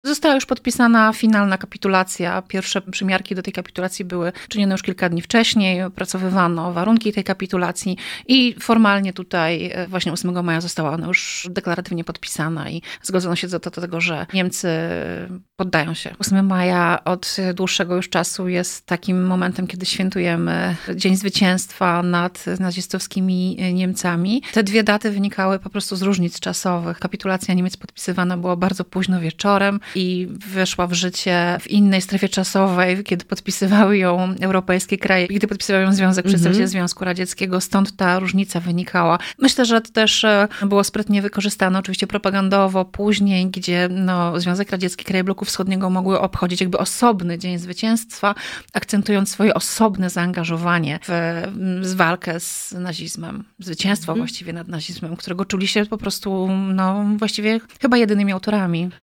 Została już podpisana finalna kapitulacja. Pierwsze przymiarki do tej kapitulacji były czynione już kilka dni wcześniej. Opracowywano warunki tej kapitulacji i formalnie tutaj właśnie 8 maja została ona już deklaratywnie podpisana i zgodzono się do tego, że Niemcy poddają się. 8 maja od dłuższego już czasu jest takim momentem, kiedy świętujemy Dzień Zwycięstwa nad nazistowskimi Niemcami. Te dwie daty wynikały po prostu z różnic czasowych. Kapitulacja Niemiec podpisywana była bardzo późno wieczorem i weszła w życie w innej strefie czasowej, kiedy podpisywały ją europejskie kraje, kiedy podpisywał ją przedstawiciel Związku Radzieckiego, stąd ta różnica wynikała. Myślę, że to też było sprytnie wykorzystane, oczywiście propagandowo później, gdzie Związek Radziecki, kraje bloku wschodniego mogły obchodzić jakby osobny Dzień Zwycięstwa, akcentując swoje osobne zaangażowanie w walkę z nazizmem. Zwycięstwo właściwie nad nazizmem, którego czuli się po prostu właściwie chyba jedynymi autorami.